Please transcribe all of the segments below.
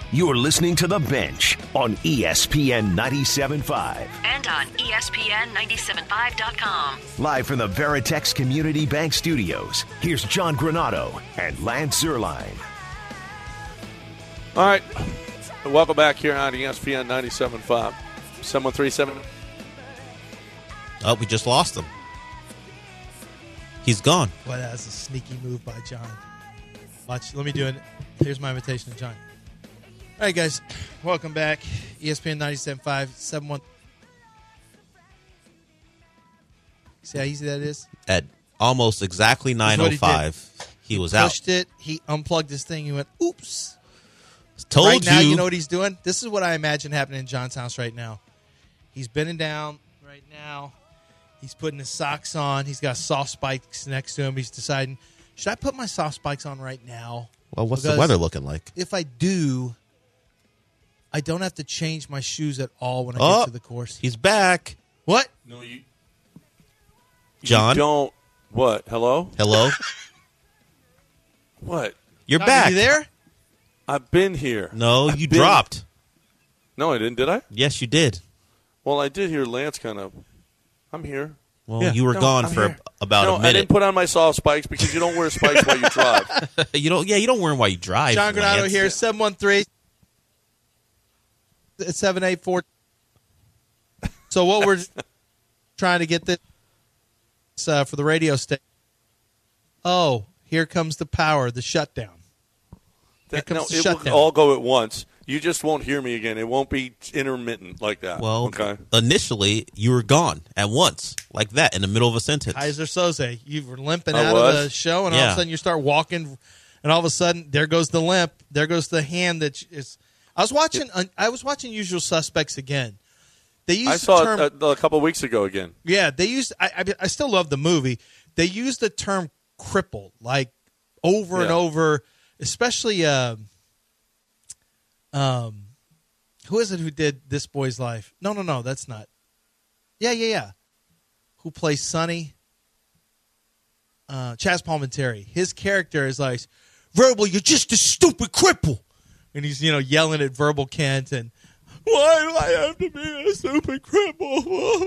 You're listening to The Bench on ESPN 97.5. And on ESPN975.com. Live from the Veritex Community Bank Studios, here's John Granato and Lance Zierlein. All right. Welcome back here on ESPN 97.5. 7137. Oh, we just lost him. He's gone. Well, that's a sneaky move by John. Watch. Let me do it. Here's my invitation to John. All right, guys. Welcome back. ESPN 97.5, 71. See how easy that is? At almost exactly 9:05, he was out. Pushed it. He unplugged his thing. He went, oops. Told right now, you. you know what he's doing? This is what I imagine happening in John's house right now. He's bending down right now. He's putting his socks on. He's got soft spikes next to him. He's deciding, should I put my soft spikes on right now? Well, what's Because the weather looking like? If I do, I don't have to change my shoes at all when I get to the course. He's back. What? No, you. John? You don't. What? Hello? Hello? What? You're John, back. Are you there? I've been here. No, you dropped. No, I didn't, did I? Yes, you did. Well, I did hear Lance kind of. I'm here. Well, Yeah. you were No, gone I'm for here. about No, a minute. I didn't put on my soft spikes because you don't wear spikes while you drive. You don't wear them while you drive. John Granato Lance. here, 713 784. So what we're trying to get this for the radio station. Oh, here comes the power, the shutdown. Here comes the It shutdown. will all go at once. You just won't hear me again. It won't be intermittent like that. Well, okay. Initially, you were gone at once, like that, in the middle of a sentence. Kaiser Soze, you were limping I out was? of the show, and all of Yeah. a sudden you start walking, and all of a sudden there goes the limp, there goes the hand that is. I was watching Usual Suspects again. They used I saw the term, it a couple of weeks ago again. yeah, they used. I still love the movie. They used the term "cripple" like over and Yeah. over, especially. Who is it who did This Boy's Life? No, that's not. Yeah. Who plays Sonny? Chaz Palminteri. His character is like, Verbal, you're just a stupid cripple. And he's, yelling at Verbal Kent and, why do I have to be a stupid cripple?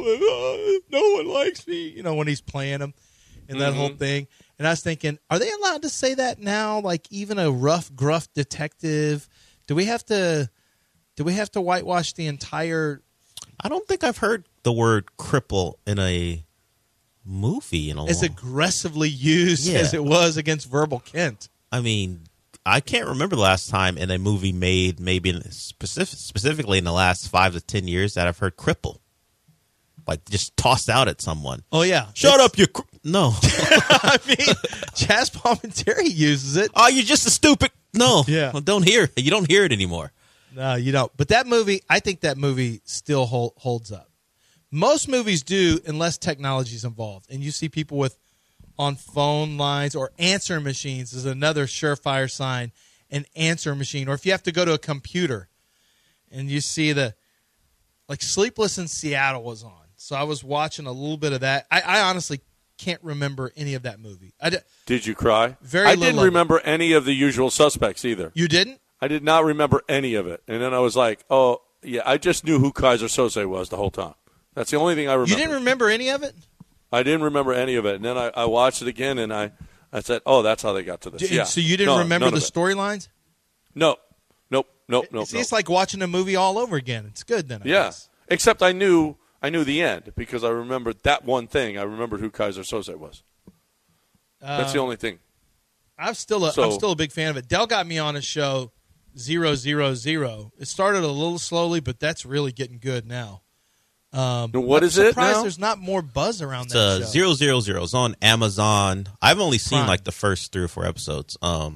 No one likes me. When he's playing him and that whole thing. And I was thinking, are they allowed to say that now? Like even a rough, gruff detective? Do we have to whitewash the entire? I don't think I've heard the word cripple in a movie in a as long. aggressively used Yeah. as it was against Verbal Kent. I mean, I can't remember the last time in a movie made, maybe specifically in the last 5 to 10 years, that I've heard cripple, like just tossed out at someone. Oh yeah, Shut up, you no. I mean, Chaz Palminteri uses it. Oh, you're just a stupid. No, Yeah. Well, don't hear. You don't hear it anymore. No, you don't. But that movie, I think that movie still holds up. Most movies do, unless technology is involved, and you see people on phone lines or answer machines is another surefire sign. An answer machine, or if you have to go to a computer, and you see like Sleepless in Seattle was on. So I was watching a little bit of that. I honestly can't remember any of that movie. Did you cry? Very I little didn't of it. remember any of The Usual Suspects either. You didn't? I did not remember any of it. And then I was like, oh, yeah, I just knew who Kaiser Soze was the whole time. That's the only thing I remember. You didn't remember any of it? I didn't remember any of it. And then I watched it again, and I said, oh, that's how they got to this. Yeah. So you didn't remember the storylines? No. Nope. See, it's like watching a movie all over again. It's good then, I Yeah. guess. Except I knew the end because I remembered that one thing. I remembered who Kaiser Soze was. That's the only thing. I'm still a big fan of it. Dell got me on a show 000. It started a little slowly, but that's really getting good now. What is I'm it surprised now? there's not more buzz around It's that show. 000. It's on Amazon. I've only seen Prime. like the first 3 or 4 episodes.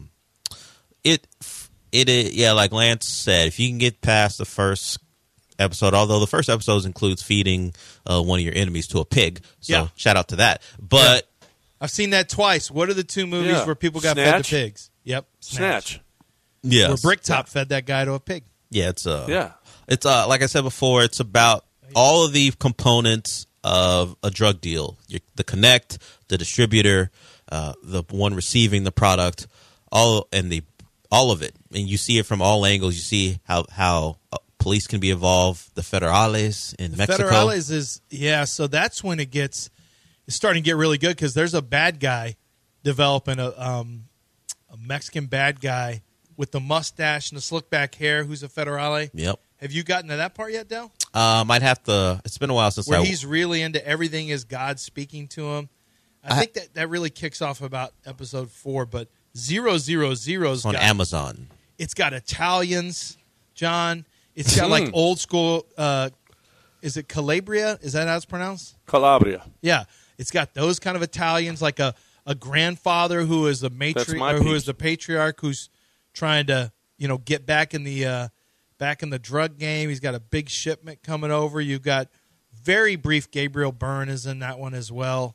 Yeah, like Lance said, if you can get past the first episode, although the first episode includes feeding one of your enemies to a pig, so Yeah. shout out to that. But I've seen that twice. What are the 2 movies Yeah. where people got Snatch? fed to pigs? Yep. Snatch. yeah, Where Bricktop fed that guy to a pig. yeah, it's Yeah. It's like I said before, it's about all of the components of a drug deal: the connect, the distributor, the one receiving the product, all and the all of it, and you see it from all angles. You see how police can be involved. The federales in Mexico. Federales is so that's when it's starting to get really good because there's a bad guy developing a Mexican bad guy with the mustache and the slick back hair who's a federale. Yep. Have you gotten to that part yet, Del? Might have to. It's been a while since where he's really into everything is God speaking to him. I think that really kicks off about episode 4, but 000's on Amazon. It's got Italians, John. It's got like old school. Is it Calabria? Is that how it's pronounced? Calabria. Yeah, it's got those kind of Italians, like a grandfather who is the the patriarch who's trying to get back in the drug game. He's got a big shipment coming over. You've got very brief Gabriel Byrne is in that one as well.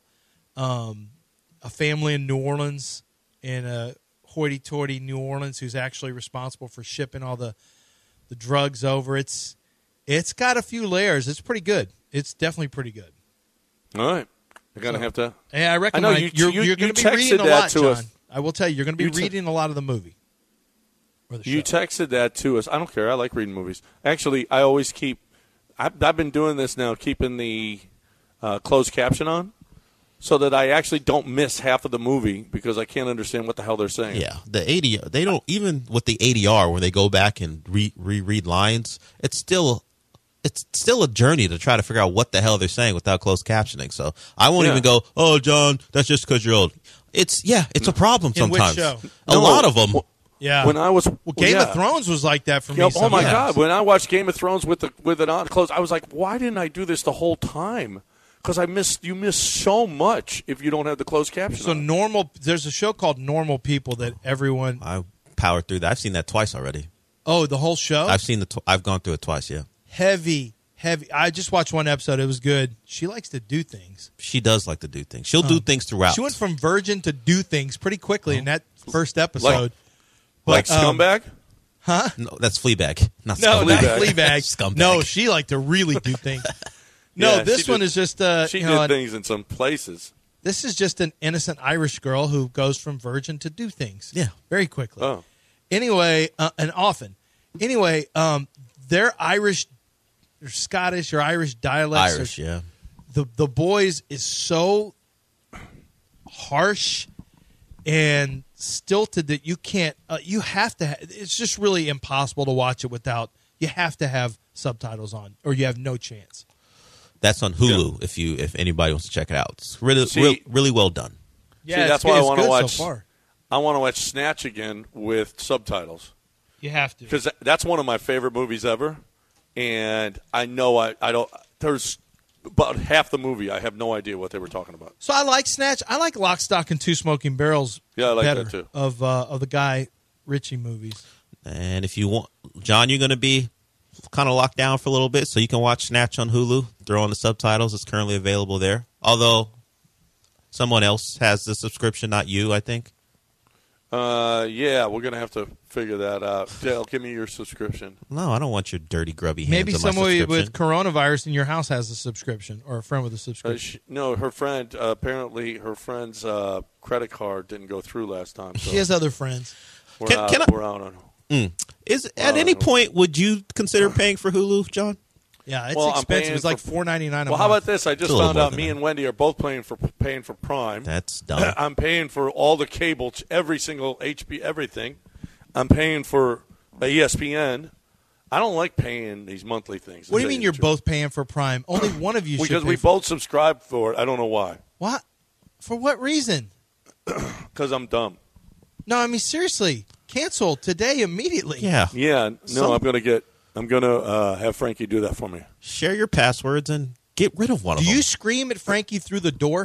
A family in New Orleans, in a hoity-toity New Orleans, who's actually responsible for shipping all the drugs over. It's got a few layers. It's pretty good. It's definitely pretty good. All right. You're going to have to... Yeah, I recommend you're going to be reading a lot, John. Us. I will tell you, you're going to be reading a lot of the movie. Or the show. You texted that to us. I don't care. I like reading movies. Actually, I always keep... I've been doing this now, keeping the closed caption on, so that I actually don't miss half of the movie because I can't understand what the hell they're saying. Yeah, the ADR, they don't, even with the ADR where they go back and reread lines, it's still a journey to try to figure out what the hell they're saying without closed captioning. So I won't even go, "Oh, John, that's just because you're old." It's a problem sometimes. In which show? A lot of them. Yeah. When I was Game of Thrones was like that for me. Oh my God! When I watched Game of Thrones with it on closed, I was like, "Why didn't I do this the whole time?" Because you miss so much if you don't have the closed caption. So there's a show called Normal People that everyone. I powered through that. I've seen that twice already. Oh, the whole show? I've gone through it twice. Yeah. Heavy. I just watched one episode. It was good. She likes to do things. She does like to do things. She'll do things throughout. She went from virgin to do things pretty quickly in that first episode. Like Scumbag? Huh? No, that's Fleabag. Not No, Scumbag. not Fleabag. Scumbag. No, she liked to really do things. No, Yeah, this one is just she did things in some places. This is just an innocent Irish girl who goes from virgin to do things. Yeah, very quickly. Oh, anyway, and often. Anyway, they're Irish, or Scottish, or Irish dialects. Irish, yeah. The boys is so harsh and stilted that you can't. You have to. It's just really impossible to watch it without. You have to have subtitles on, or you have no chance. That's on Hulu. If anybody wants to check it out, it's really well done. Yeah, that's why I want to watch. So far. I want to watch Snatch again with subtitles. You have to, because that's one of my favorite movies ever, and I know I don't. There's about half the movie I have no idea what they were talking about. So I like Snatch. I like Lock, Stock, and Two Smoking Barrels. Yeah, I like better that too. Of the Guy Ritchie movies. And if you want, John, you're going to be kind of locked down for a little bit, so you can watch Snatch on Hulu. Throw on the subtitles. It's currently available there. Although someone else has the subscription, not you, I think. Yeah, we're going to have to figure that out. Dale, give me your subscription. No, I don't want your dirty, grubby hands Maybe on my someone with coronavirus in your house has a subscription, or a friend with a subscription. No, her friend, apparently her friend's credit card didn't go through last time. So she has other friends. We're out on At any point, would you consider paying for Hulu, John? Yeah, it's expensive. It's like $4.99 a month. Well, how about this? I just found out me and Wendy are both paying for Prime. That's dumb. I'm paying for all the cable, every single HBO, everything. I'm paying for ESPN. I don't like paying these monthly things. What do you mean you're both paying for Prime? Only one of you should. Because we both subscribe for it. I don't know why. What? For what reason? Because I'm dumb. No, I mean seriously. Cancel today immediately. Yeah. Yeah. No, I'm gonna have Frankie do that for me. Share your passwords and get rid of one of them. Do you scream at Frankie through the door?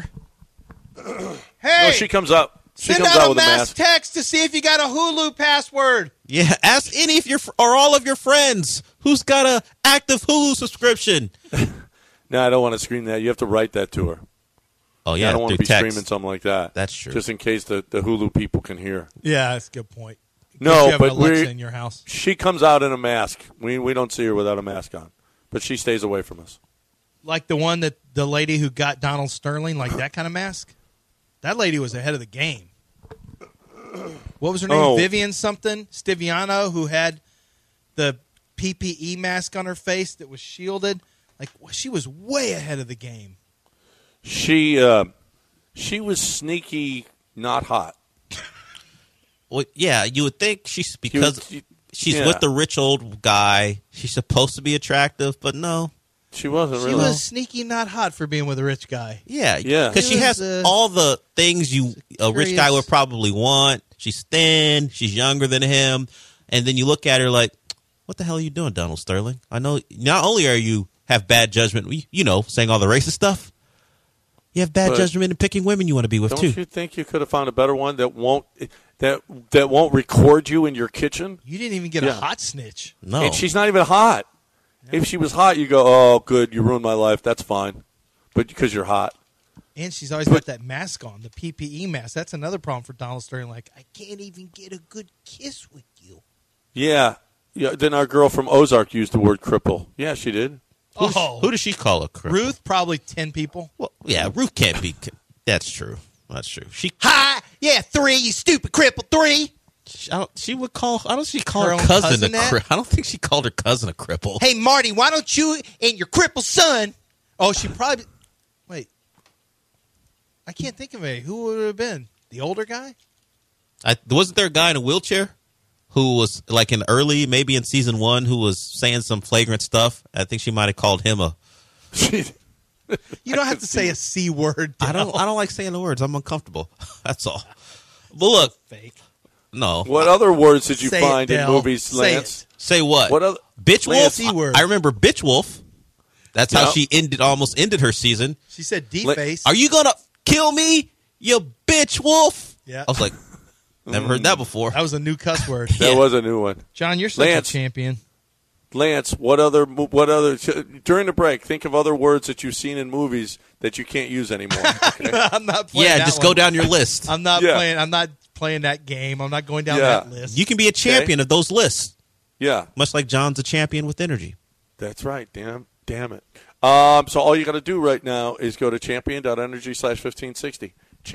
Hey! No, she comes up. She send comes out out a with mass text to see if you got a Hulu password. Yeah, ask any of or all of your friends who's got a active Hulu subscription. No, I don't want to scream that. You have to write that to her. Oh yeah, I don't want to be text. screaming something like that. That's true. Just in case the Hulu people can hear. Yeah, that's a good point. No, you have but an Alexa in your house. She comes out in a mask. We don't see her without a mask on, but she stays away from us. Like the one that the lady who got Donald Sterling, like that kind of mask. That lady was ahead of the game. what was her name? Oh. Vivian something Stiviano, who had the PPE mask on her face that was shielded. Like, she was way ahead of the game. She was sneaky, not hot. Well, yeah, you would think she's because she's yeah. with the rich old guy. She's supposed to be attractive, but no. She wasn't She really. was sneaky, not hot for being with a rich guy. Yeah, Yeah. because she has all the things a rich guy would probably want. She's thin. She's younger than him, and then you look at her like, "What the hell are you doing, Donald Sterling? I know not only are you have bad judgment, saying all the racist stuff, you have bad judgment in picking women you want to be with Don't too. you think you could have found a better one that won't record you in your kitchen? You didn't even get a hot snitch. No, And she's not even hot. If she was hot, you go, "Oh, good, you ruined my life. That's fine." But because you're hot. And she's always got that mask on, the PPE mask. That's another problem for Donald Sterling. Like, I can't even get a good kiss with you. Yeah. Then our girl from Ozark used the word cripple. Yeah, she did. who does she call a cripple? Ruth, probably 10 people. Well, yeah, Ruth can't be. That's true. That's true. She Hi, yeah, 3, you stupid cripple, 3. she would call. I don't. She called Her her own cousin cousin a that? cripple. I don't think she called her cousin a cripple. Hey, Marty, why don't you and your crippled son? Oh, she probably. Wait. I can't think of it. Who would it have been? The older guy? Wasn't there a guy in a wheelchair who was like maybe in season 1, who was saying some flagrant stuff? I think she might have called him a. You don't have to say a C word. I don't like saying the words. I'm uncomfortable. That's all. But look, Fake. no. What other words did you Say it, find in Dale. movies, Say Lance? it. Say what? What other Bitch wolf. Lance, C-word. I remember bitch wolf. That's how Yeah. she almost ended her season. She said D-face. Are you gonna kill me, you bitch wolf? Yeah. I was like, never heard that before. That was a new cuss word. That Yeah. was a new one. John, you're such Lance. a champion. Lance, what other during the break? Think of other words that you've seen in movies that you can't use anymore. Okay? I'm not playing Yeah, that just one. go down your list. I'm not Yeah. playing. I'm not playing that game. I'm not going down Yeah. that list. You can be a champion of those lists, Yeah, much like John's a champion with energy. that's right. Damn it. So all you got to do right now is go to champion.energy/1560.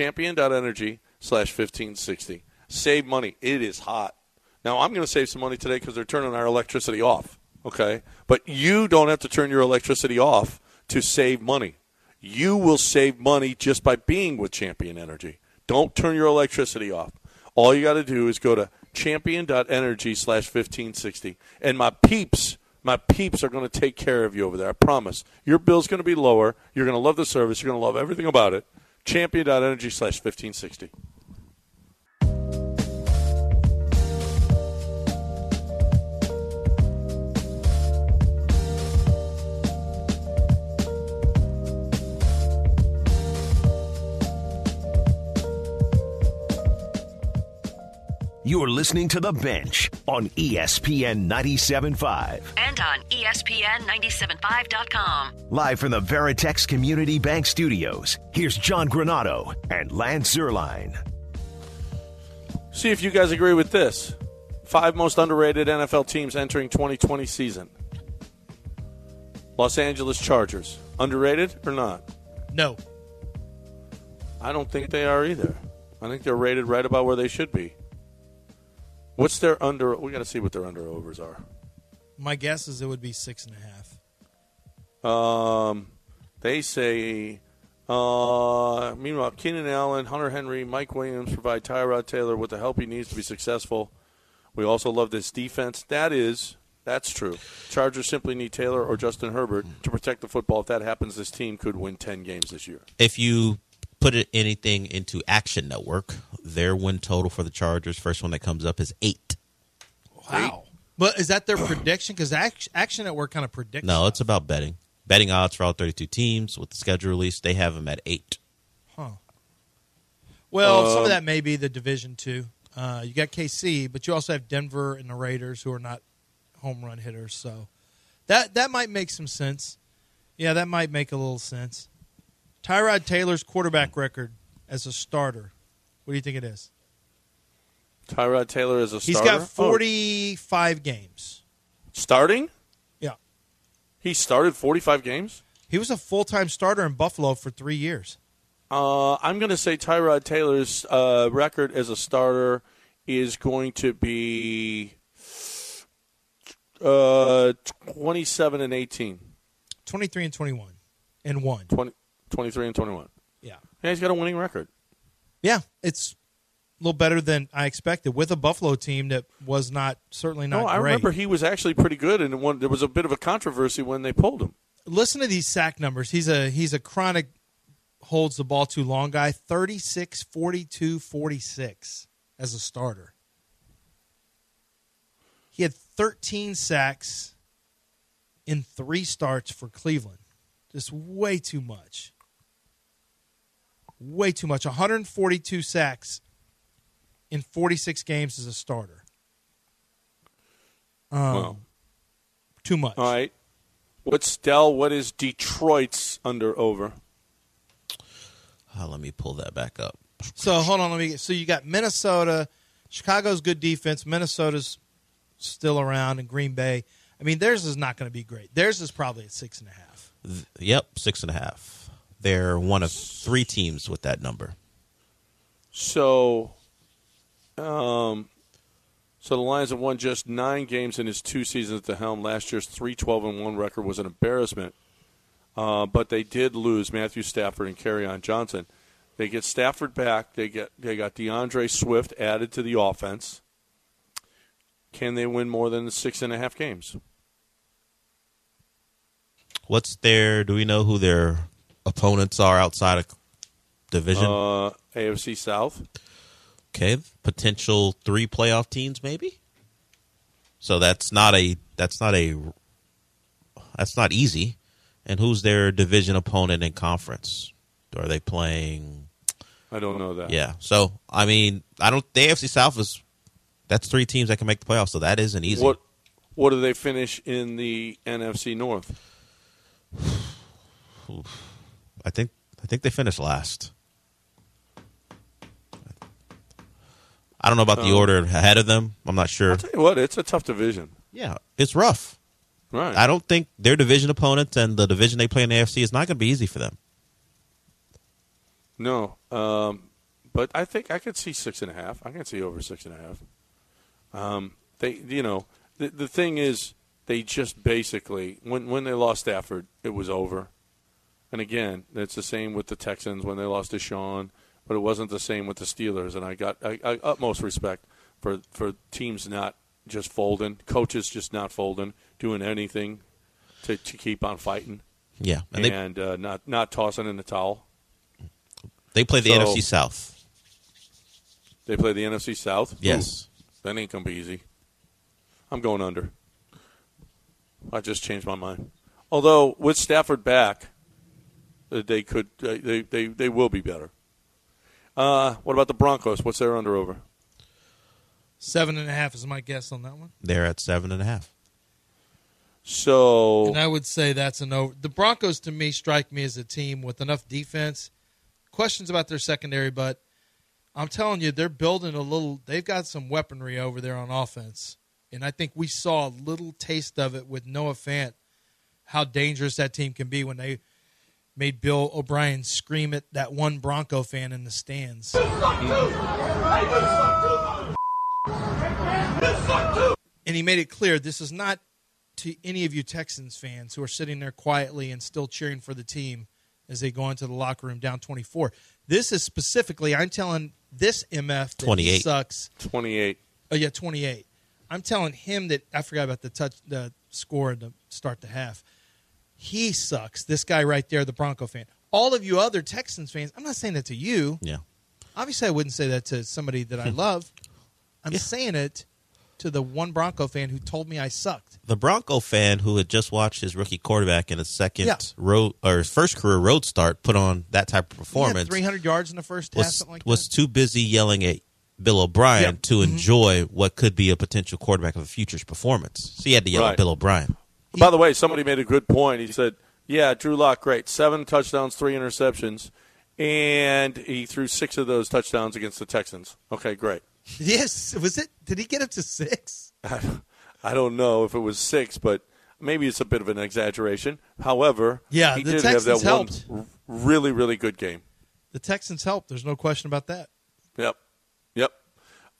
Champion.energy/1560. Save money. It is hot. Now I'm going to save some money today because they're turning our electricity off. Okay, but you don't have to turn your electricity off to save money. You will save money just by being with Champion Energy. Don't turn your electricity off. All you got to do is go to champion.energy/1560. And my peeps are going to take care of you over there. I promise. Your bill's going to be lower. You're going to love the service. You're going to love everything about it. Champion.energy/1560. You're listening to The Bench on ESPN 97.5. And on ESPN975.com. Live from the Veritex Community Bank Studios, here's John Granado and Lance Zierlein. See if you guys agree with this. 5 most underrated NFL teams entering 2020 season. Los Angeles Chargers. Underrated or not? No. I don't think they are either. I think they're rated right about where they should be. What's their under? We got to see what their under overs are. My guess is it would be 6.5. They say. Meanwhile, Keenan Allen, Hunter Henry, Mike Williams provide Tyrod Taylor with the help he needs to be successful. We also love this defense. That's true. Chargers simply need Taylor or Justin Herbert to protect the football. If that happens, this team could win 10 games this year. If you put anything into Action Network, their win total for the Chargers, first one that comes up, is 8. Wow. But is that their prediction? Because Action Network kind of predicts. No, it's about betting. Betting odds for all 32 teams with the schedule release, they have them at 8. Well, some of that may be the Division II. You got KC, but you also have Denver and the Raiders, who are not home run hitters. So that might make some sense. Yeah, that might make a little sense. Tyrod Taylor's quarterback record as a starter. What do you think it is? Tyrod Taylor is a He's starter? got 45 games. Starting? Yeah. He started 45 games? He was a full-time starter in Buffalo for 3 years. I'm going to say Tyrod Taylor's record as a starter is going to be 27-18. 23-21 and 1. 23-21. Yeah. Yeah, he's got a winning record. Yeah, it's a little better than I expected with a Buffalo team that was certainly not I great. remember he was actually pretty good, and there was a bit of a controversy when they pulled him. Listen to these sack numbers. He's a chronic holds the ball too long guy. 36, 42, 46 as a starter. He had 13 sacks in 3 starts for Cleveland. Just way too much. Way too much. 142 sacks in 46 games as a starter. Wow. Too much. All right. What is Detroit's over? Let me pull that back up. So hold on, so you got Minnesota, Chicago's good defense, Minnesota's still around, and Green Bay. I mean, theirs is not going to be great. Theirs is probably at 6.5. Yep, 6.5. They're one of 3 teams with that number. So, the Lions have won just 9 games in his 2 seasons at the helm. Last year's 3-12-1 record was an embarrassment. But they did lose Matthew Stafford and Kerryon Johnson. They get Stafford back. They got DeAndre Swift added to the offense. Can they win more than 6.5 games? Do we know who their opponents are outside of division? AFC South. Okay, potential 3 playoff teams maybe. So that's not easy. And who's their division opponent in conference? Are they playing? I don't know that. Yeah. So I mean, the AFC South that's 3 teams that can make the playoffs. So that isn't easy. What do they finish in the NFC North? I think they finished last. I don't know about the order ahead of them. I'm not sure. I'll tell you what, it's a tough division. Yeah, it's rough. Right. I don't think their division opponents and the division they play in the AFC is not going to be easy for them. No, but I think I could see 6.5. I can see over 6.5. The thing is, they just basically when they lost Stafford, it was over. And again, it's the same with the Texans when they lost Deshaun, but it wasn't the same with the Steelers. And I got utmost respect for teams not just folding, coaches just not folding, doing anything to keep on fighting. Yeah, and not tossing in the towel. They play the NFC South. They play the NFC South? Yes. Ooh, that ain't going to be easy. I'm going under. I just changed my mind. Although, with Stafford back, they could. They will be better. What about the Broncos? What's their over? 7.5 is my guess on that one. They're at 7.5. So, and I would say that's an over. The Broncos, to me, strike me as a team with enough defense. Questions about their secondary, but I'm telling you, they're building a little. They've got some weaponry over there on offense, and I think we saw a little taste of it with Noah Fant. How dangerous that team can be when they made Bill O'Brien scream at that one Bronco fan in the stands. And he made it clear this is not to any of you Texans fans who are sitting there quietly and still cheering for the team as they go into the locker room down 24. This is specifically, I'm telling this MF that 28. He sucks. 28. Oh, yeah, 28. I'm telling him that I forgot about the score to start the half. He sucks. This guy right there, the Bronco fan. All of you other Texans fans, I'm not saying that to you. Yeah. Obviously, I wouldn't say that to somebody that I love. I'm saying it to the one Bronco fan who told me I sucked. The Bronco fan who had just watched his rookie quarterback in his first career road start put on that type of performance. He had 300 yards in the first half, something like that. Was too busy yelling at Bill O'Brien to enjoy what could be a potential quarterback of the future's performance. So he had to yell at Bill O'Brien. By the way, somebody made a good point. He said, yeah, Drew Lock, great. 7 touchdowns, 3 interceptions, and he threw 6 of those touchdowns against the Texans. Okay, great. Yes. Was it? Did he get up to 6? I don't know if it was 6, but maybe it's a bit of an exaggeration. However, he the did Texans have that helped. one really, really good game. The Texans helped. There's no question about that. Yep.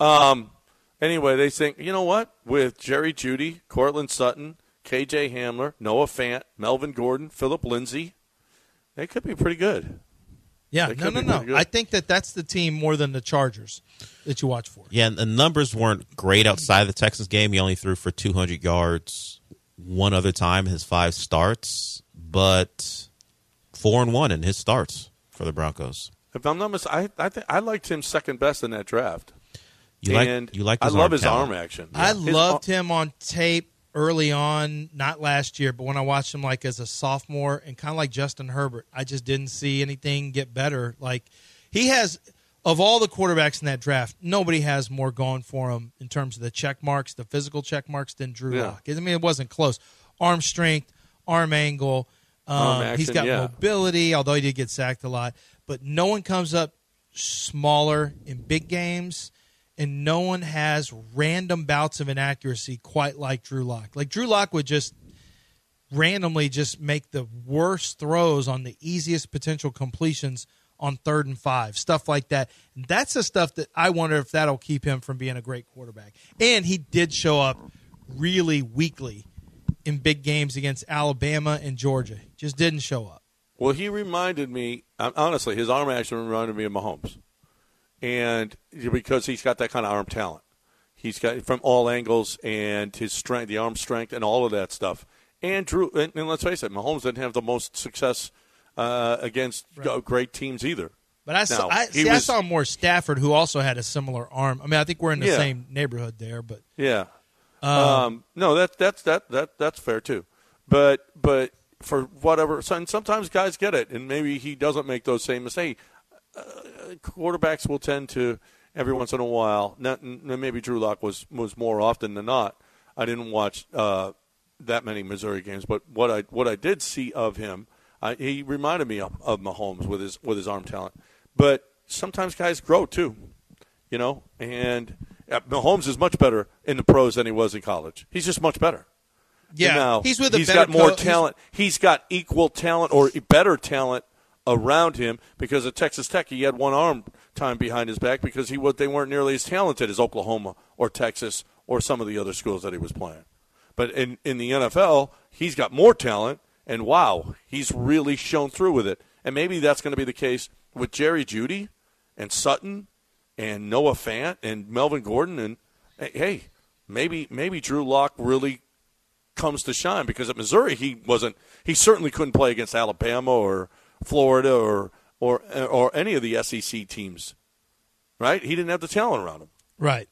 Anyway, they think, you know what? With Jerry Jeudy, Cortland Sutton, K.J. Hamler, Noah Fant, Melvin Gordon, Philip Lindsay, they could be pretty good. Yeah, no. I think that's the team more than the Chargers that you watch for. Yeah, and the numbers weren't great outside the Texans game. He only threw for 200 yards one other time in his 5 starts, but 4-1 in his starts for the Broncos. If I'm not mistaken, I liked him second best in that draft. You like his I love his talent. arm action. Yeah. I loved him on tape early on, not last year, but when I watched him like as a sophomore and kind of like Justin Herbert, I just didn't see anything get better. Like he has, of all the quarterbacks in that draft, nobody has more going for him in terms of the check marks, the physical check marks than Drew Lock. I mean, it wasn't close. Arm strength, arm angle. Action, he's got mobility, although he did get sacked a lot. But no one comes up smaller in big games. And no one has random bouts of inaccuracy quite like Drew Lock. Like Drew Lock would just randomly just make the worst throws on the easiest potential completions on 3rd and 5, stuff like that. And that's the stuff that I wonder if that'll keep him from being a great quarterback. And he did show up really weakly in big games against Alabama and Georgia. Just didn't show up. Well, he reminded me, honestly, his arm action reminded me of Mahomes. And because he's got that kind of arm talent, he's got from all angles and his strength, the arm strength, and all of that stuff. And Drew, and let's face it, Mahomes didn't have the most success against great teams either. But I saw more Stafford, who also had a similar arm. I mean, I think we're in the same neighborhood there, but no, that's fair too. But for whatever, and sometimes guys get it, and maybe he doesn't make those same mistakes. Quarterbacks will tend to every once in a while. Maybe Drew Lock was more often than not. I didn't watch that many Missouri games, but what I did see of him, he reminded me of Mahomes with his arm talent. But sometimes guys grow too, you know. And Mahomes is much better in the pros than he was in college. He's just much better. Yeah, now, he's got more talent. He's got equal talent or better talent around him because at Texas Tech he had one arm time behind his back because they weren't nearly as talented as Oklahoma or Texas or some of the other schools that he was playing. But in the NFL, he's got more talent, and wow, he's really shown through with it. And maybe that's going to be the case with Jerry Jeudy and Sutton and Noah Fant and Melvin Gordon. And hey, maybe Drew Lock really comes to shine because at Missouri he certainly couldn't play against Alabama or Florida or any of the SEC teams, right? He didn't have the talent around him. Right.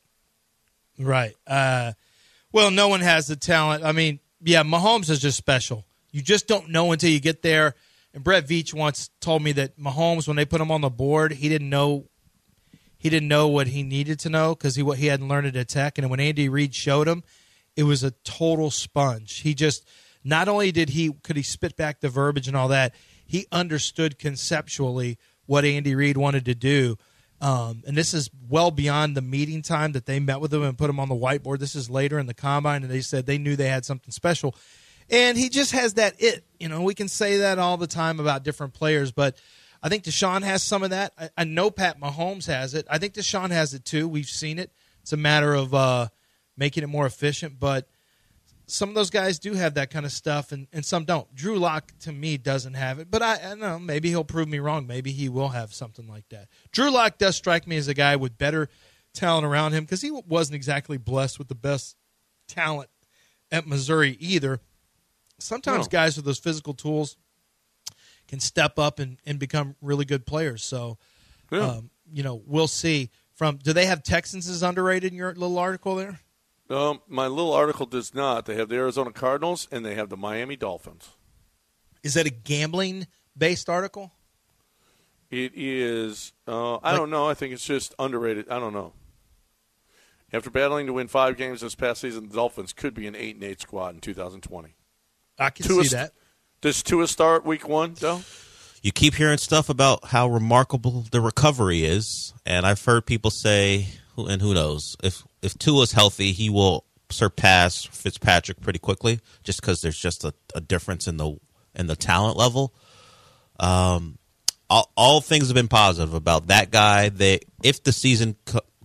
Well, no one has the talent. I mean, yeah, Mahomes is just special. You just don't know until you get there. And Brett Veach once told me that Mahomes, when they put him on the board, he didn't know what he needed to know because he hadn't learned it at Tech. And when Andy Reid showed him, it was a total sponge. He just not only could he spit back the verbiage and all that, he understood conceptually what Andy Reid wanted to do. And this is well beyond the meeting time that they met with him and put him on the whiteboard. This is later in the combine, and they said they knew they had something special. And he just has that it. You know, we can say that all the time about different players, but I think Deshaun has some of that. I know Pat Mahomes has it. I think Deshaun has it too. We've seen it. It's a matter of making it more efficient, but some of those guys do have that kind of stuff, and some don't. Drew Lock, to me, doesn't have it. But I don't know. Maybe he'll prove me wrong. Maybe he will have something like that. Drew Lock does strike me as a guy with better talent around him because he wasn't exactly blessed with the best talent at Missouri either. Sometimes guys with those physical tools can step up and become really good players. So, we'll see. Do they have Texans as underrated in your little article there? My little article does not. They have the Arizona Cardinals, and they have the Miami Dolphins. Is that a gambling-based article? It is. I don't know. I think it's just underrated. I don't know. After battling to win 5 games this past season, the Dolphins could be an 8-8 squad in 2020. I can see that. Does Tua start week 1, though? You keep hearing stuff about how remarkable the recovery is, and I've heard people say, and who knows, if Tua's healthy, he will surpass Fitzpatrick pretty quickly, just because there's just a difference in the talent level. All things have been positive about that guy. If the season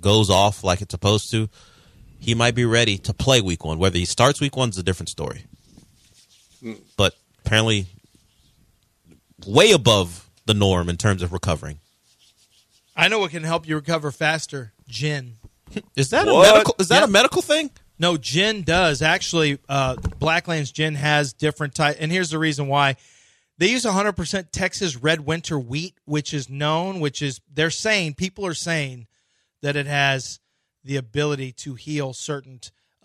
goes off like it's supposed to, he might be ready to play week 1. Whether he starts week 1 is a different story. But apparently way above the norm in terms of recovering. I know what can help you recover faster. Gin. Is that a medical thing? No, gin does. Actually, Blacklands Gin has different types. And here's the reason why. They use 100% Texas Red Winter wheat, people are saying that it has the ability to heal certain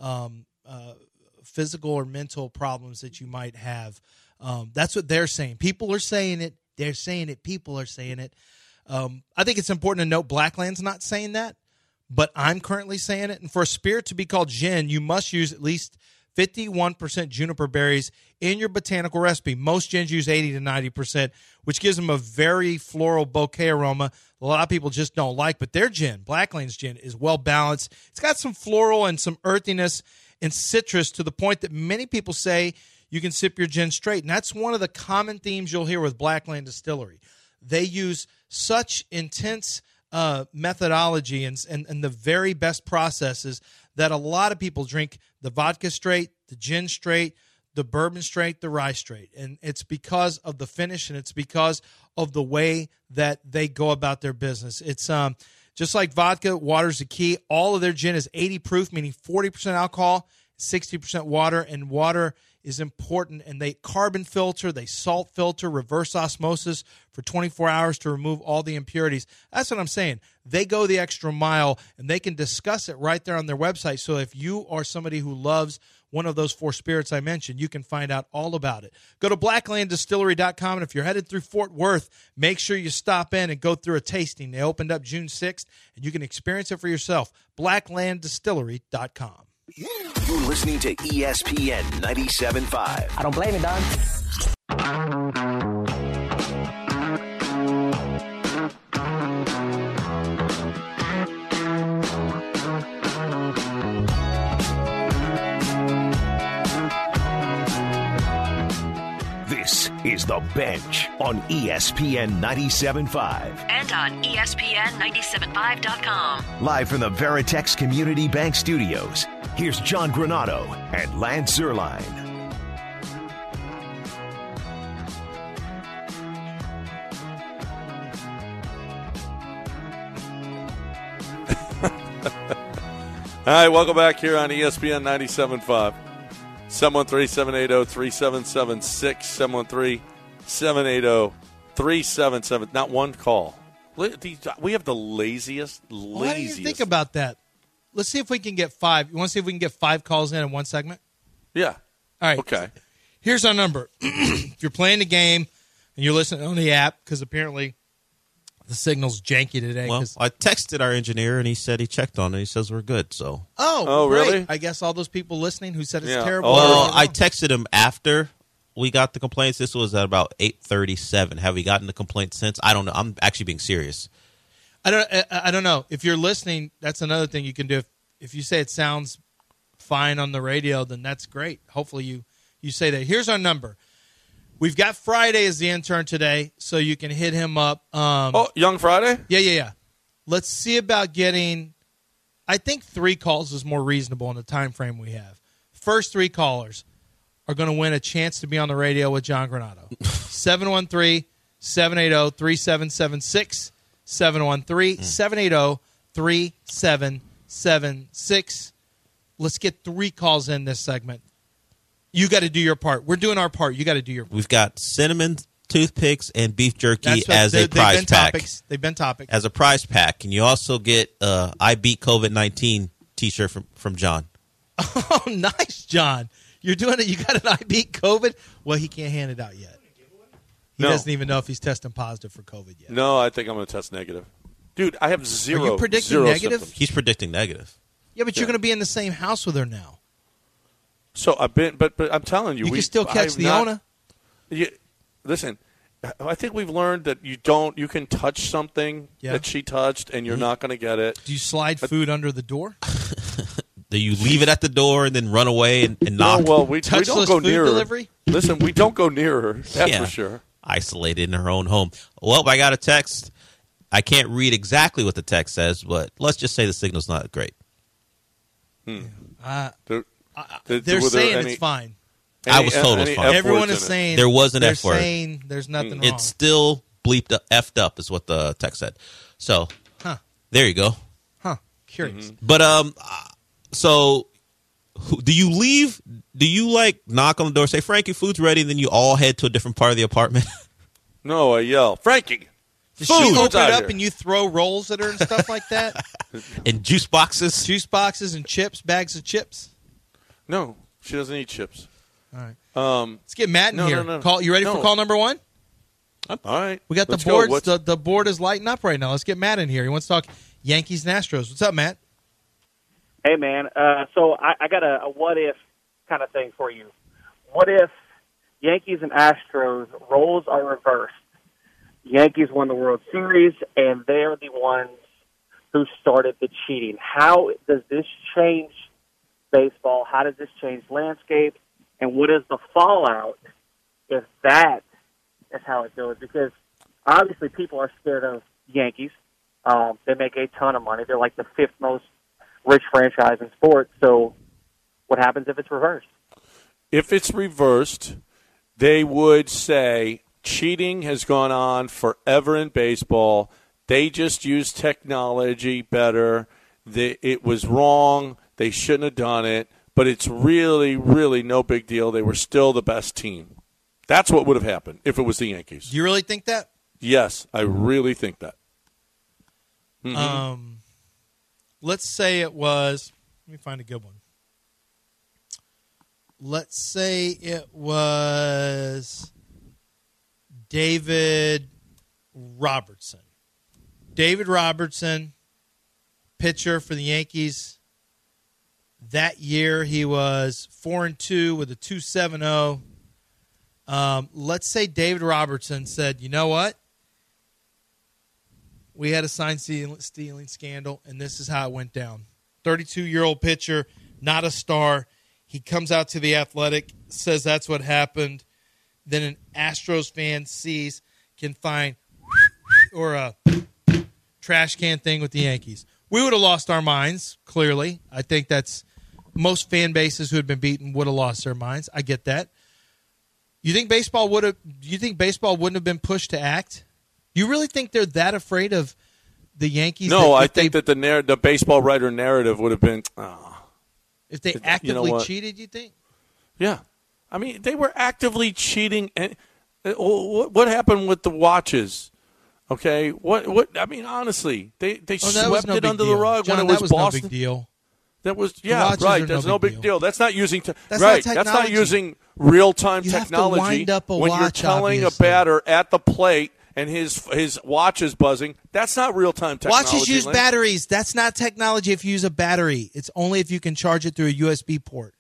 physical or mental problems that you might have. That's what they're saying. People are saying it. They're saying it. People are saying it. I think it's important to note Blackland's not saying that, but I'm currently saying it. And for a spirit to be called gin, you must use at least 51% juniper berries in your botanical recipe. Most gins use 80 to 90%, which gives them a very floral bouquet aroma a lot of people just don't like. But their gin, Blackland's gin, is well balanced. It's got some floral and some earthiness and citrus to the point that many people say you can sip your gin straight. And that's one of the common themes you'll hear with Blackland Distillery. They use such intense methodology and the very best processes that a lot of people drink the vodka straight, the gin straight, the bourbon straight, the rye straight. And it's because of the finish, and it's because of the way that they go about their business. It's just like vodka, water's the key. All of their gin is 80 proof, meaning 40% alcohol, 60% water, and water is important. And they carbon filter, they salt filter, reverse osmosis for 24 hours to remove all the impurities. That's what I'm saying. They go the extra mile, and they can discuss it right there on their website. So if you are somebody who loves one of those 4 spirits I mentioned, you can find out all about it. Go to blacklanddistillery.com, and if you're headed through Fort Worth, make sure you stop in and go through a tasting. They opened up June 6th, and you can experience it for yourself. blacklanddistillery.com. You're listening to ESPN 97.5. I don't blame you, Don. This is The Bench on ESPN 97.5. And on ESPN975.com. Live from the Veritex Community Bank Studios, here's John Granado and Lance Zierlein. All right, welcome back here on ESPN 97.5. 713-780-3776, 713-780-377. Not one call. We have the laziest. Why do you think about that? Let's see if we can get 5. You want to see if we can get 5 calls in one segment? Yeah. All right. Okay. Here's our number. If you're playing the game and you're listening on the app, because apparently the signal's janky today. Well, I texted our engineer, and he said he checked on it. He says we're good. So. Oh, great. Really? I guess all those people listening who said it's terrible. Well, I texted him after we got the complaints. This was at about 8:37. Have we gotten the complaints since? I don't know. I'm actually being serious. I don't know. If you're listening, that's another thing you can do. If you say it sounds fine on the radio, then that's great. Hopefully you say that. Here's our number. We've got Friday as the intern today, so you can hit him up. Young Friday? Yeah. Let's see about getting, I think 3 calls is more reasonable in the time frame we have. First 3 callers are going to win a chance to be on the radio with John Granado. 713-780-3776, 713-780-3776. Let's get 3 calls in this segment. You got to do your part. We're doing our part. You got to do your part. We've got cinnamon toothpicks and beef jerky as a prize pack. They've been topics. As a prize pack. And you also get I Beat COVID-19 t-shirt from John. Oh, nice, John. You're doing it. You got an I Beat COVID? Well, he can't hand it out yet. He doesn't even know if he's testing positive for COVID yet. No, I think I'm going to test negative. Dude, I have zero. Are you predicting negative? Symptoms. He's predicting negative. Yeah, but you're going to be in the same house with her now. So I've been, but I'm telling you, you can still catch the owner. Listen, I think we've learned that you can touch something that she touched, and you're not going to get it. Do you slide food under the door? Do you leave it at the door and then run away and knock? No, well, we don't go near her. Delivery? Listen, we don't go near her. That's for sure. Isolated in her own home. Well, I got a text. I can't read exactly what the text says, but let's just say the signal's not great. They're Were saying any- it's fine. I was told it was any fine. F Everyone words is in it? saying There was an they're F word. saying there's nothing wrong. It's still bleeped up, effed up is what the text said. So there you go. Curious. But so do you leave? Do you like knock on the door, say Frankie, food's ready, and then you all head to a different part of the apartment? No, I yell, Frankie. Does Food! she Food's open it out up here. and you throw rolls at her and stuff like that? And juice boxes. Juice boxes and chips, bags of chips. No, she doesn't eat chips. All right. Let's get Matt in no, here. no. Call. You ready for No. call number one? All right. We got Let's the go. boards. The board is lighting up right now. Let's get Matt in here. He wants to talk Yankees and Astros. What's up, Matt? Hey, man. So I got a what if kind of thing for you. What if Yankees and Astros roles are reversed? Yankees won the World Series, and they're the ones who started the cheating. How does this change baseball? How does this change landscape? And what is the fallout if that is how it goes? Because obviously people are scared of Yankees. They make a ton of money. They're like the fifth most rich franchise in sports. So what happens if it's reversed? If it's reversed, they would say cheating has gone on forever in baseball. They just use technology better. It was wrong. They shouldn't have done it. But it's really, really no big deal. They were still the best team. That's what would have happened if it was the Yankees. Do you really think that? Yes, I really think that. Mm-hmm. Let's say it was. Let me find a good one. Let's say it was David Robertson. David Robertson, pitcher for the Yankees. That year he was 4-2 with a 2.70. Let's say David Robertson said, "You know what? We had a sign stealing scandal, and this is how it went down." 32-year-old pitcher, not a star. He comes out to the Athletic, says that's what happened. Then an Astros fan can find or a trash can thing with the Yankees. We would have lost our minds, clearly. I think that's most fan bases who had been beaten would have lost their minds. I get that. You think baseball wouldn't have been pushed to act? You really think they're that afraid of the Yankees? No, I think that the baseball writer narrative would have been, if they actively cheated, you think? Yeah. I mean, they were actively cheating. And what happened with the watches? Okay, what? I mean, honestly, they swept it under the rug John, when it was that was Boston. no big deal. That was watches right. are That's no no big big deal. deal. That's not using That's not That's not technology. using real time You have to technology. wind up a when you're watch, telling obviously. a batter at the plate and his watch is buzzing. That's not real time technology. Watches use Lance. batteries. That's not technology if you use a battery. It's only if you can charge it through a USB port.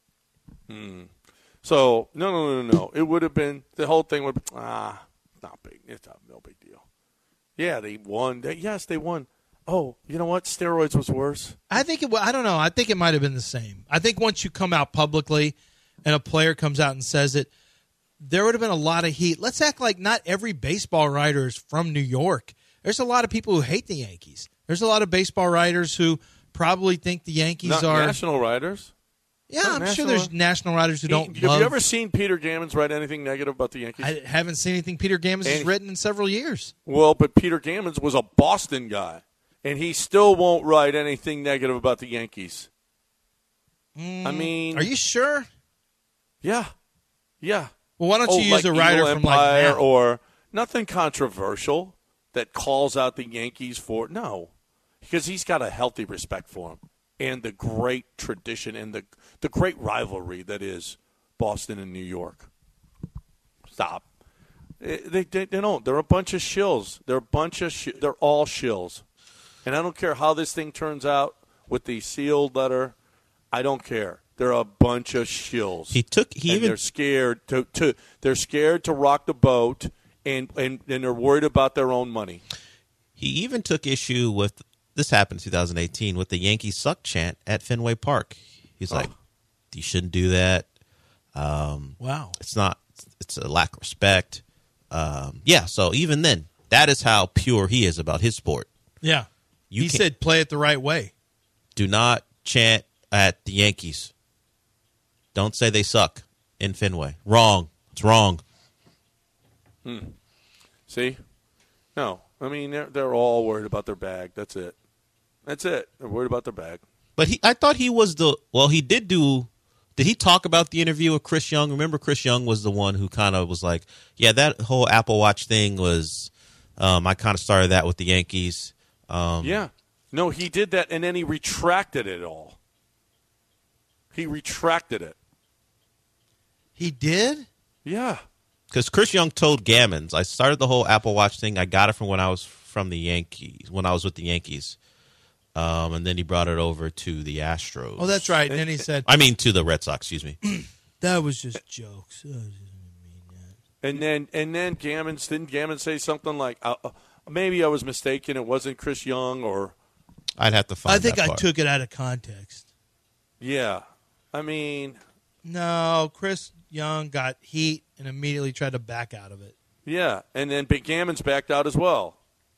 So no. It would have been the whole thing would not big. It's no big deal. Yeah, they won. Yes, they won. Oh, you know what? Steroids was worse. I don't know. I think it might have been the same. I think once you come out publicly and a player comes out and says it, there would have been a lot of heat. Let's act like not every baseball writer is from New York. There's a lot of people who hate the Yankees. There's a lot of baseball writers who probably think the Yankees Not are national writers. Yeah, Not I'm sure national- there's national writers who don't Have love. you ever seen Peter Gammons write anything negative about the Yankees? I haven't seen anything Peter Gammons has And- written in several years. Well, but Peter Gammons was a Boston guy, and he still won't write anything negative about the Yankees. I mean, Are you sure? Yeah. Well, why don't you use like a writer Eagle from like Empire now? or nothing controversial that calls out the Yankees for because he's got a healthy respect for them and the great tradition and the great rivalry that is Boston and New York. Stop. They don't. They're a bunch of shills. They're all shills. And I don't care how this thing turns out with the sealed letter. I don't care. They're a bunch of shills. They're scared they're scared to rock the boat and they're worried about their own money. He even took issue with this happened in 2018 with the Yankees suck chant at Fenway Park. He's like, you shouldn't do that. Wow. It's a lack of respect. So even then, That is how pure he is about his sport. Yeah. He said play it the right way. Do not chant at the Yankees. Don't say they suck in Fenway. Wrong. It's wrong. See? No. I mean, they're all worried about their bag. That's it. They're worried about their bag. But I thought he was he did he talk about the interview with Chris Young? Remember, Chris Young was the one who kind of was like, yeah, that whole Apple Watch thing was, I kind of started that with the Yankees. Yeah. No, he did that, and then he retracted it all. He retracted it. He did? Yeah. Because Chris Young told Gammons, I started the whole Apple Watch thing. I got it from when I was with the Yankees. And then he brought it over to the Astros. Oh, that's right. And then he said, to the Red Sox, excuse me. That was just jokes. And then didn't Gammons say something like, maybe I was mistaken, it wasn't Chris Young, or I'd have to find I think that I part. took it out of context. Yeah. I mean, no, Chris Young got heat and immediately tried to back out of it. yeah. And then Big Gammons backed out as well.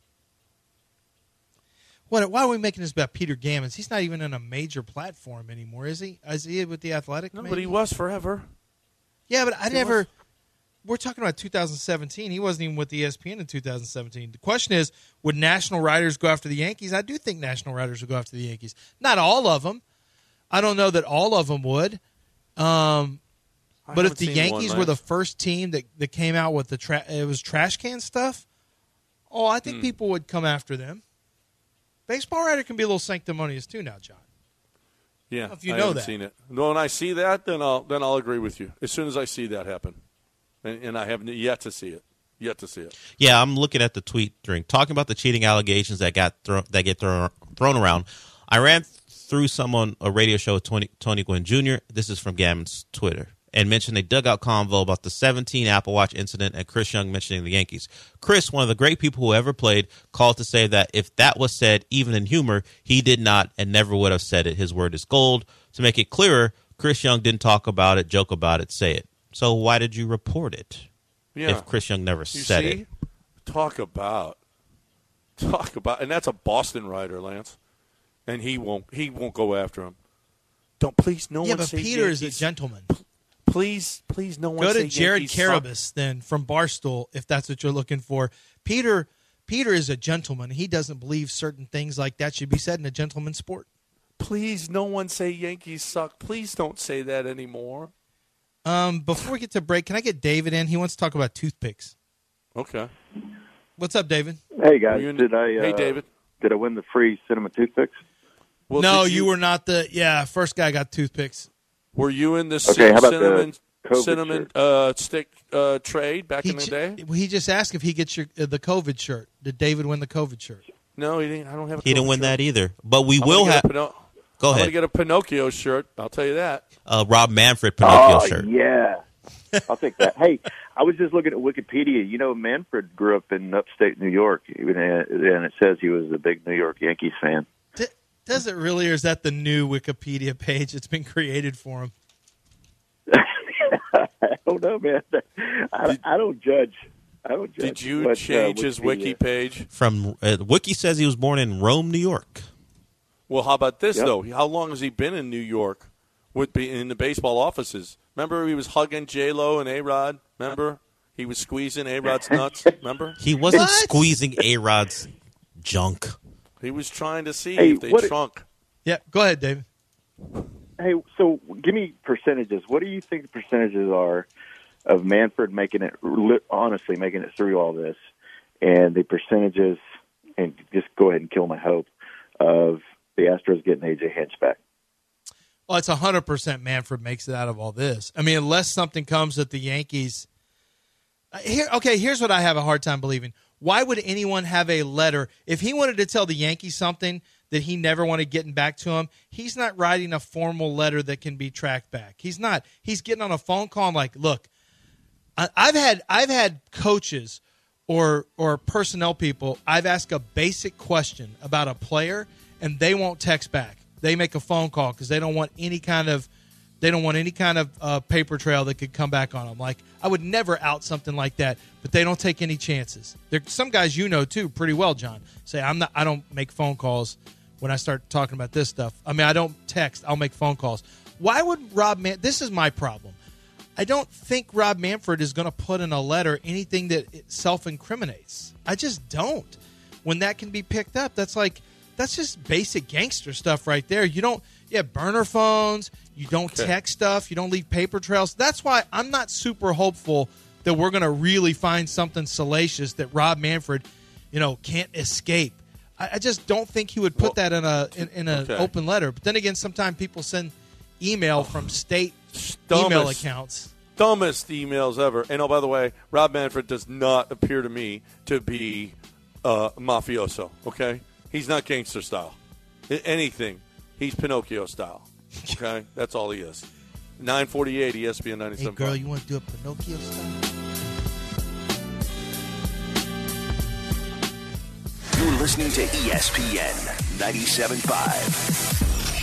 Why are we making this about Peter Gammons? He's not even on a major platform anymore, is he? Is he with The Athletic? No, maybe? but he was forever. Yeah, but He was. We're talking about 2017. He wasn't even with ESPN in 2017. The question is, would national writers go after the Yankees? I do think national writers would go after the Yankees. Not all of them. I don't know that all of them would. But if the Yankees were the first team that came out with it was trash can stuff, I think people would come after them. Baseball writer can be a little sanctimonious too now, John. Yeah, if you I know haven't that. seen it. When I see that, then I'll agree with you. As soon as I see that happen, and I have yet to see it. Yeah, I'm looking at the tweet talking about the cheating allegations that get thrown around. I ran through some on a radio show with Tony Gwynn Jr. This is from Gammon's Twitter. And mentioned a dugout convo about the 17 Apple Watch incident and Chris Young mentioning the Yankees. Chris, one of the great people who ever played, called to say that if that was said, even in humor, he did not and never would have said it. His word is gold. To make it clearer, Chris Young didn't talk about it, joke about it, say it. So why did you report it? Yeah. If Chris Young never said it. Talk about, and that's a Boston writer, Lance, and he won't go after him. Please, no one. Yeah, but say Peter Yankees. is a gentleman. Please, no one. Go say to Jared Yankees Carabas then from Barstool if that's what you're looking for. Peter is a gentleman. He doesn't believe certain things like that should be said in a gentleman's sport. Please, no one say Yankees suck. Please don't say that anymore. Before we get to break, can I get David in? He wants to talk about toothpicks. Okay. What's up, David? Hey guys, Hey, David. Did I win the free cinnamon toothpicks? Well, No, did you were not first guy got toothpicks. Were you in the Okay, how about cinnamon the COVID stick trade back in the day? He just asked if he gets the COVID shirt. Did David win the COVID shirt? No, he didn't. I don't have. He didn't win that either. But we I'm will gonna have. get Go I'm going ahead. to get a Pinocchio shirt. I'll tell you that. Rob Manfred Pinocchio shirt. Yeah. I'll take that. Hey, I was just looking at Wikipedia. You know, Manfred grew up in upstate New York, and it says he was a big New York Yankees fan. Does it really, or is that the new Wikipedia page that's been created for him? I don't know, man. I don't judge. Did you what, change his Wikipedia- wiki page? From Wiki says he was born in Rome, New York. Well, how about this Yep. though? How long has he been in New York? In the baseball offices. Remember, he was hugging J-Lo and A-Rod. Remember, he was squeezing A-Rod's nuts. Remember, He wasn't What? squeezing A-Rod's junk. he was trying to see Hey, if they what- shrunk. Yeah, go ahead, David. Hey, so give me percentages. What do you think the percentages are of Manfred honestly making it through all this, and the percentages, and just go ahead and kill my hope, of the Astros getting AJ Hinch back? Well, it's 100% Manfred makes it out of all this. I mean, unless something comes that the Yankees. Here's what I have a hard time believing. Why would anyone have a letter if he wanted to tell the Yankees something that he never wanted getting back to him? He's not writing a formal letter that can be tracked back. He's not. He's getting on a phone call and like, look, I've had coaches or personnel people. I've asked a basic question about a player and they won't text back. They make a phone call because they don't want any kind of They don't want any kind of paper trail that could come back on them. Like, I would never out something like that, but they don't take any chances. There's some guys too pretty well, John, say I don't make phone calls when I start talking about this stuff. I mean, I don't text. I'll make phone calls. Why would this is my problem. I don't think Rob Manfred is going to put in a letter anything that self-incriminates. I just don't. When that can be picked up, that's just basic gangster stuff right there. You don't burner phones, you don't text stuff, you don't leave paper trails. That's why I'm not super hopeful that we're going to really find something salacious that Rob Manfred, can't escape. I just don't think he would put that in an open letter. But then again, sometimes people send email from state email accounts. Dumbest emails ever. And by the way, Rob Manfred does not appear to me to be mafioso, okay? He's not gangster style. Anything. He's Pinocchio style. Okay? That's all he is. 948 ESPN 97.5. Hey, girl, you want to do a Pinocchio style? You're listening to ESPN 97.5.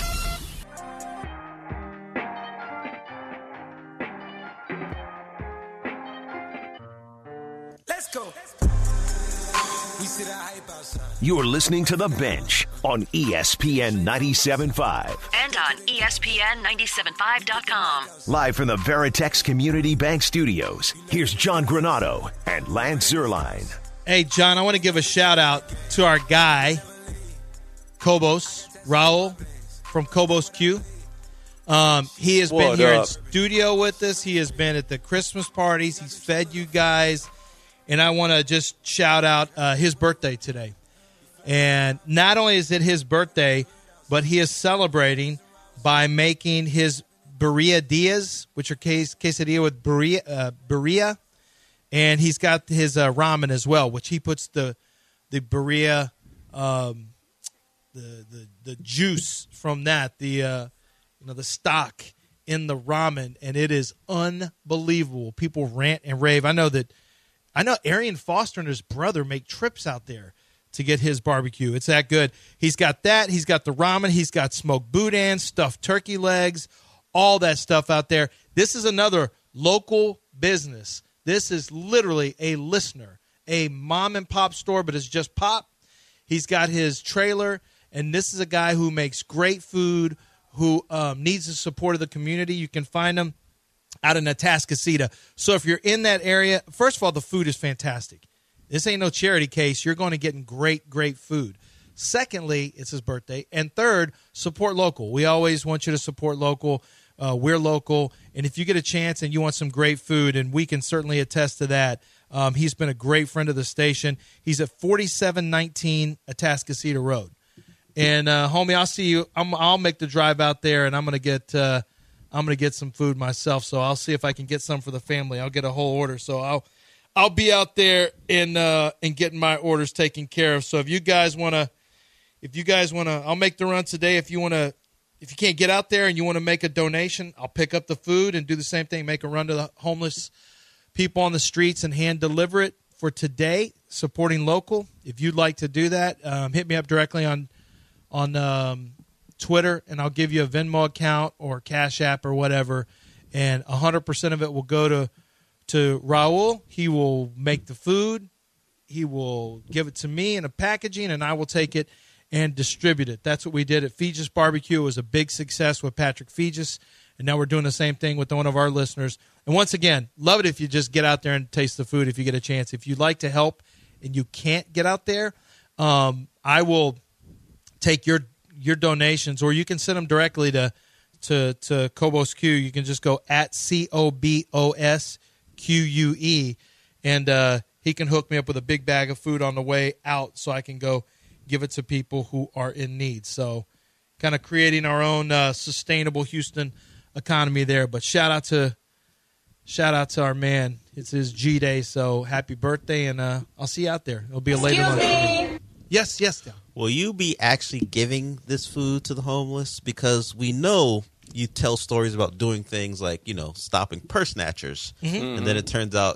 You're listening to The Bench on ESPN 97.5. And on ESPN975.com. Live from the Veritex Community Bank Studios, here's John Granado and Lance Zierlein. Hey, John, I want to give a shout-out to our guy, Cobos, Raul from Cobos Q. He has been here in studio with us. He has been at the Christmas parties. He's fed you guys. And I want to just shout out his birthday today. And not only is it his birthday, but he is celebrating by making his birria, which are quesadilla with birria. And he's got his ramen as well, which he puts the birria, the juice from that, the stock in the ramen, and it is unbelievable. People rant and rave. I know Arian Foster and his brother make trips out there to get his barbecue. It's that good. He's got that. He's got the ramen. He's got smoked boudin, stuffed turkey legs, all that stuff out there. This is another local business. This is literally a listener, a mom-and-pop store, but it's just pop. He's got his trailer, and this is a guy who makes great food, who needs the support of the community. You can find him out in Atascocita. So if you're in that area, first of all, the food is fantastic. This ain't no charity case. You're going to get great, great food. Secondly, it's his birthday. And third, support local. We always want you to support local. We're local. And if you get a chance and you want some great food, and we can certainly attest to that, he's been a great friend of the station. He's at 4719 Atascocita Road. And, homie, I'll see you. I'll make the drive out there, and I'm going to get some food myself, so I'll see if I can get some for the family. I'll get a whole order, so I'll be out there and getting my orders taken care of. So if you guys want to, I'll make the run today. If you can't get out there and you want to make a donation, I'll pick up the food and do the same thing. Make a run to the homeless people on the streets and hand deliver it for today. Supporting local. If you'd like to do that, hit me up directly on Twitter, and I'll give you a Venmo account or Cash App or whatever, and 100% of it will go to Raul. He will make the food. He will give it to me in a packaging, and I will take it and distribute it. That's what we did at Fegis Barbecue. It was a big success with Patrick Fegis, and now we're doing the same thing with one of our listeners. And once again, love it if you just get out there and taste the food if you get a chance. If you'd like to help and you can't get out there, I will take your donations, or you can send them directly to Cobos Q. You can just go at COBOSQUE, and he can hook me up with a big bag of food on the way out so I can go give it to people who are in need. So kind of creating our own sustainable Houston economy there. But shout out to our man. It's his G-Day, so happy birthday, and I'll see you out there. It'll be a later lunch for me. Yes. Will you be actually giving this food to the homeless? Because we know you tell stories about doing things like, stopping purse snatchers. Mm-hmm. And then it turns out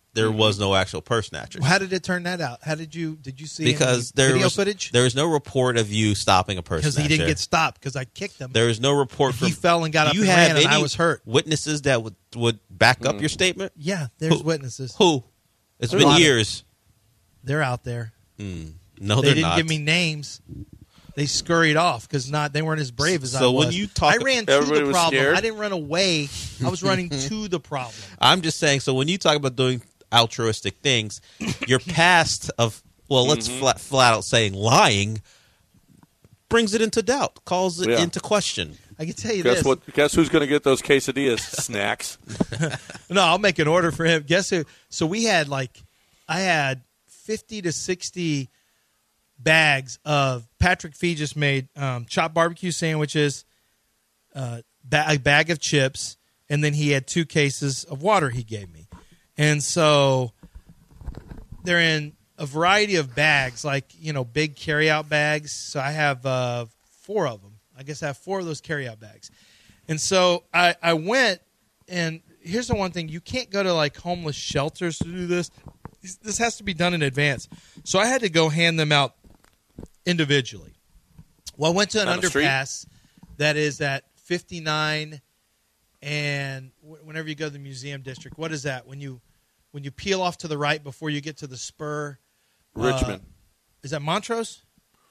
there was no actual purse snatchers. How did it turn that out? How did you see Because any there video was footage? there was no report of you stopping a purse Because snatcher. he didn't get stopped because I kicked him. There was no report from He fell and got up Do you and have ran, and I any was hurt. witnesses that would back up your statement? Yeah, there's Who? witnesses. Who? It's There's a lot been of- years. They're out there. No, They they're didn't not. give me names. They scurried off because they weren't as brave as I So was. when you talk- I ran to Everybody the was problem. scared? I didn't run away. I was running to the problem. I'm just saying. So when you talk about doing altruistic things, your past of let's flat out saying lying brings it into doubt, calls it Yeah. into question. I can tell you Guess this. what? Guess who's going to get those quesadillas? Snacks. No, I'll make an order for him. Guess who? So I had 50 to 60 bags of Patrick Fee just made chopped barbecue sandwiches, a bag of chips, and then he had 2 cases of water he gave me. And so they're in a variety of bags, like, big carryout bags. So I have 4 of them. I guess I have 4 of those carryout bags. And so I went, and here's the one thing. You can't go to, like, homeless shelters to do this. This has to be done in advance. So I had to go hand them out individually. Well, I went to an On the street? underpass that is at 59 and whenever you go to the museum district. What is that? When you peel off to the right before you get to the spur. Richmond. Is that Montrose?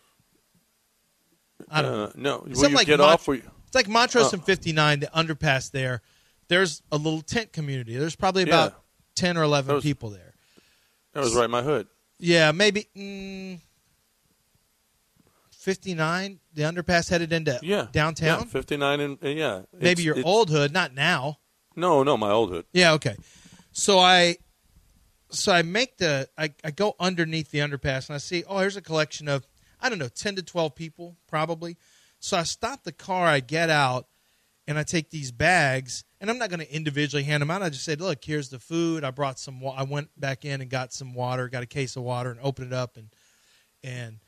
I don't know. No. Will Something you like get Mon- off? It's like Montrose and 59, the underpass there. There's a little tent community. There's probably about 10 or 11 people there. That was right in my hood. Yeah, maybe 59, the underpass headed into downtown. Yeah, 59 and yeah. Maybe your old hood, not now. No, my old hood. Yeah, okay. So I make I go underneath the underpass and I see, here's a collection of, I don't know, 10 to 12 people probably. So I stop the car, I get out, and I take these bags, and I'm not going to individually hand them out. I just said, look, here's the food. I brought some. I went back in and got some water, got a case of water, and opened it up, and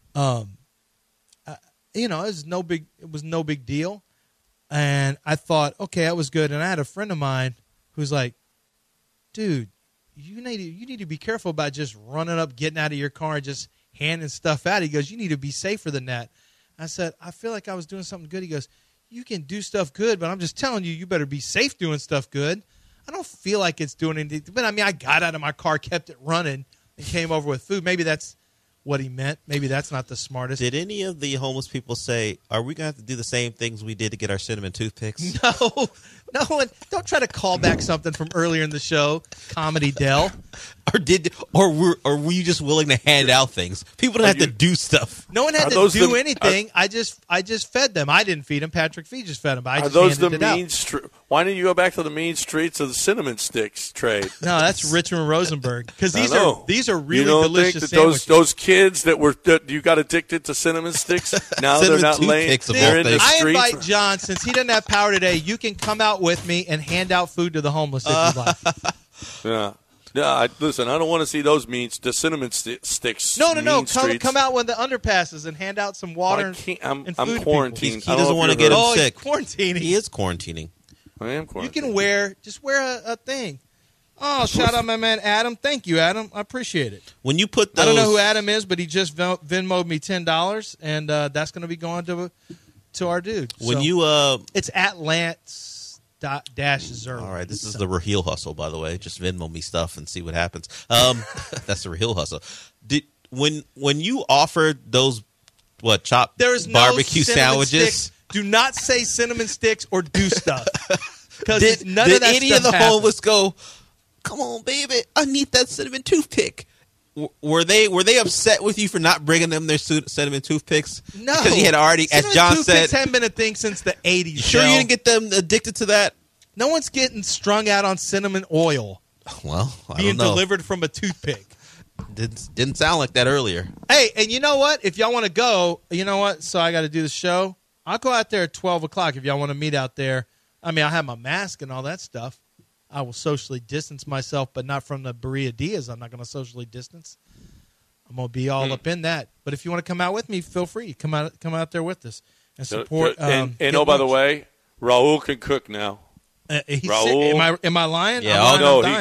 it was no big deal. And I thought, okay, that was good. And I had a friend of mine who's like, dude, you need to be careful about just running up, getting out of your car, and just handing stuff out. He goes, you need to be safer than that. I said, I feel like I was doing something good. He goes, you can do stuff good, but I'm just telling you, you better be safe doing stuff good. I don't feel like it's doing anything. But, I got out of my car, kept it running, and came over with food. Maybe that's what he meant. Maybe that's not the smartest. Did any of the homeless people say, are we going to have to do the same things we did to get our cinnamon toothpicks? No one. Don't try to call back something from earlier in the show, Comedy Dell. Or were you just willing to hand out things? People don't have to do stuff. No one had to do anything. I just fed them. I didn't feed them. Patrick Fee just fed them. I just handed it out. Why didn't you go back to the mean streets of the cinnamon sticks trade? No, that's Richmond Rosenberg, because these are really you don't delicious think that sandwiches. those kids that you got addicted to cinnamon sticks now they're not laying. They're in the I streets. invite John, since he doesn't have power today. You can come out with me and hand out food to the homeless if you'd like. Yeah. Listen, I don't want to see those the cinnamon sticks. No. Streets. Come out with the underpasses and hand out some water. I can't. I'm and food to quarantined. people. He doesn't want to get him sick. He's quarantining. He is quarantining. I am quarantined. You can wear a thing. Oh, shout out my man Adam. Thank you, Adam. I appreciate it. When you put those, I don't know who Adam is, but he just Venmo'd me $10, and that's going to be going to our dude. When it's at Lance-0. All right, this is the Raheel hustle, by the way. Just Venmo me stuff and see what happens. That's the Raheel hustle. When you offered those chopped barbecue sandwiches? Sticks. Do not say cinnamon sticks or do stuff. Did any of the homeless go, come on, baby, I need that cinnamon toothpick? Were they upset with you for not bringing them their cinnamon toothpicks? No, because you had already, as John said, toothpicks haven't been a thing since the 80s. Sure, you didn't get them addicted to that? No one's getting strung out on cinnamon oil. Well, I being don't know. Delivered from a toothpick. Didn't sound like that earlier. Hey, and you know what? If y'all want to go, you know what? So I got to do the show. I'll go out there at 12 o'clock if y'all want to meet out there. I mean, I have my mask and all that stuff. I will socially distance myself, but not from the Berea Diaz. I'm not going to socially distance. I'm going to be all up in that. But if you want to come out with me, feel free. Come out there with us and support. And by the way, Raul can cook now. Raul, am I lying? Yeah, I'm dying.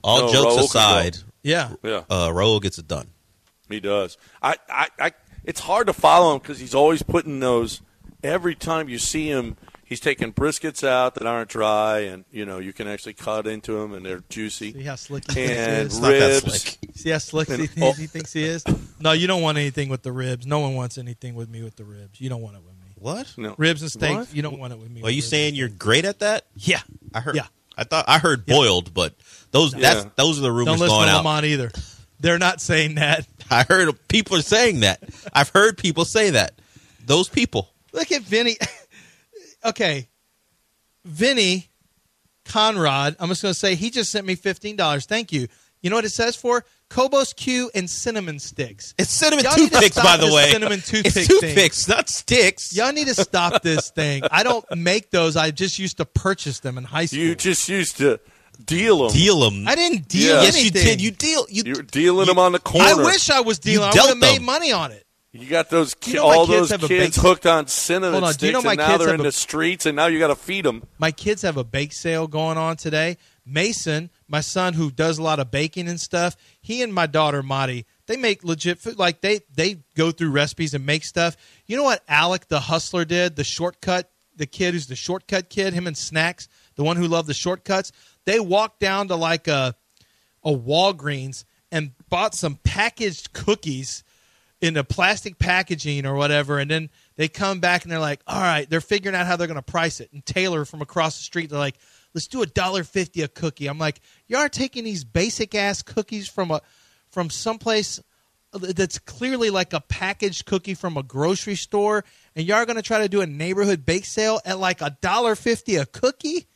all No, jokes Raul can aside, Yeah. Yeah, Raul gets it done. he does. It's hard to follow him because he's always putting those. Every time you see him, he's taking briskets out that aren't dry, and you can actually cut into them, and they're juicy. See how slick he And thinks It's not that ribs. slick. he is? See how slick And- he thinks he is? No, you don't want anything with the ribs. No one wants anything with me with the ribs. You don't want it with me. What? No. Ribs and steak, What? you don't want it with me. Are with you ribs saying and you're steak. great at that? Yeah. I heard. Yeah. I heard boiled, but those Yeah. those are the rumors Don't listen going to out. Lamont either. They're not saying that. I heard people are saying that. I've heard people say that. Those people. Look at Vinny. Okay. Vinny Conrad, I'm just going to say he just sent me $15. Thank you. You know what it says for? Kobos Q and cinnamon sticks. It's cinnamon Y'all need to toothpicks, stop by the this way. cinnamon toothpick it's thing. toothpicks, not sticks. Y'all need to stop this thing. I don't make those. I just used to purchase them in high school. You just used to deal them. Deal them. I didn't deal Yeah. Yes, anything. you did. You deal. You're dealing them on the corner. I wish I was dealing. I would dealt have made them. money on it. You got those You know my all kids those have a kids bake- hooked on cinnamon Hold on, sticks, do you know my and now kids they're have in a- the streets, and now you got to feed them. My kids have a bake sale going on today. Mason, my son who does a lot of baking and stuff, he and my daughter Madi, they make legit food. Like they go through recipes and make stuff. You know what Alec the hustler did? The shortcut, the kid who's the shortcut kid, him and Snacks, the one who loved the shortcuts. They walked down to like a Walgreens and bought some packaged cookies in a plastic packaging or whatever, and then they come back and they're like, all right, they're figuring out how they're going to price it. And Taylor from across the street, they're like, let's do $1.50 a cookie. I'm like, you are taking these basic ass cookies from someplace that's clearly like a packaged cookie from a grocery store, and you are going to try to do a neighborhood bake sale at like $1.50 a cookie?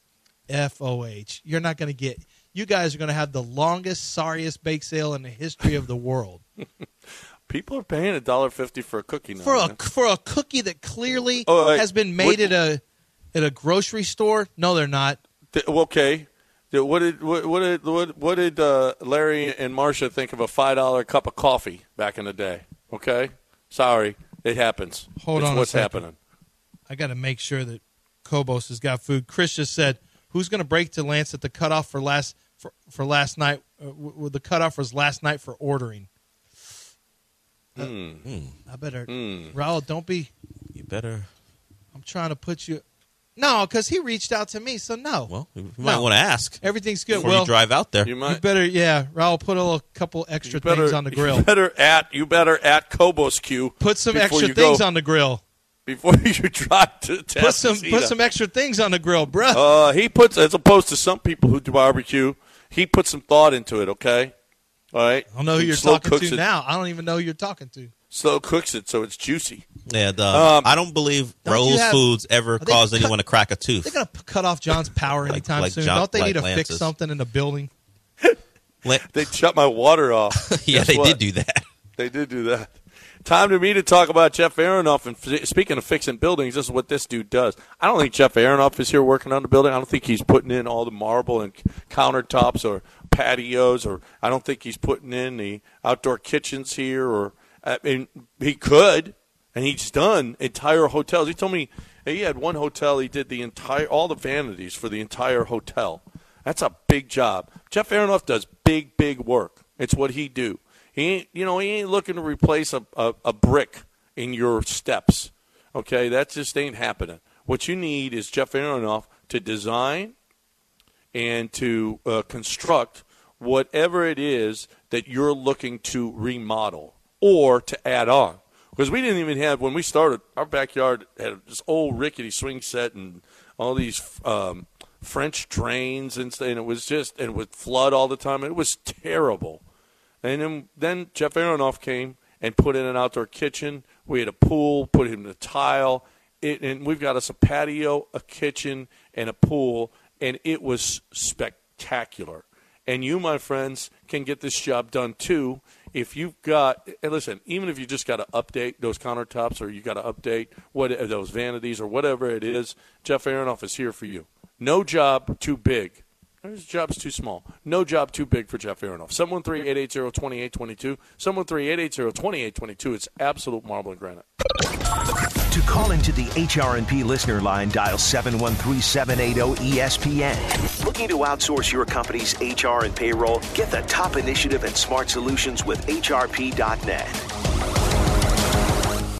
FOH. You're not going to get. You guys are going to have the longest, sorriest bake sale in the history of the world. People are paying $1.50 for a cookie now. For a cookie that clearly Oh, has been made at a grocery store. No, they're not. Okay. What did Larry and Marcia think of a $5 cup of coffee back in the day? Okay, sorry, it happens. Hold it's on a what's second. happening. I got to make sure that Kobos has got food. Chris just said, "Who's going to break to Lance that the cutoff for last night? The cutoff was last night for ordering." I better, Raul. Don't be. You better. I'm trying to put you. No, because he reached out to me, so no. Well, you might want to ask Everything's good. before Well, you drive out there. You you might. better, yeah, Raul, put a couple extra things on the grill. You better at Kobos Q. Put some before extra you things go- on the grill. before you drive to Put some Tasmania. extra things on the grill, bruh. He puts, as opposed to some people who do barbecue, he puts some thought into it. Okay, all right. I don't know who He you're slow talking cooks to it- now. I don't even know who you're talking to. Slow cooks it so it's juicy. Yeah, I don't believe Don't you Raul's have- Foods ever Are they caused cut- anyone to crack a tooth. They're going to cut off John's power anytime like soon. John- Don't they like need to fix Lance's. something in the building? They shut my water off. Yeah, Guess they what? did do that. They did do that. Time to me to talk about Jeff Aronoff. And speaking of fixing buildings, this is what this dude does. I don't think Jeff Aronoff is here working on the building. I don't think he's putting in all the marble and countertops or patios, or I don't think he's putting in the outdoor kitchens here. Or I mean, he could, and he's done entire hotels. He told me he had one hotel. He did all the vanities for the entire hotel. That's a big job. Jeff Aronoff does big work. It's what he do. He ain't looking to replace a brick in your steps. Okay, that just ain't happening. What you need is Jeff Aronoff to design and to construct whatever it is that you're looking to remodel or to add on. Because we didn't even have, when we started, our backyard had this old rickety swing set and all these French drains and it was just, and it would flood all the time. It was terrible. And then Jeff Aronoff came and put in an outdoor kitchen. We had a pool, put in the tile, and we've got us a patio, a kitchen, and a pool, and it was spectacular. And you, my friends, can get this job done too if you've got. And listen, even if you just got to update those countertops, or you got to update those vanities, or whatever it is, Jeff Aronoff is here for you. No job too big. This job's too small. No job too big for Jeff Aronoff. 713-880-2822. 713-880-2822. It's absolute marble and granite. To call into the HRNP listener line, dial 713-780-ESPN. Looking to outsource your company's HR and payroll? Get the top initiative and smart solutions with HRP.net.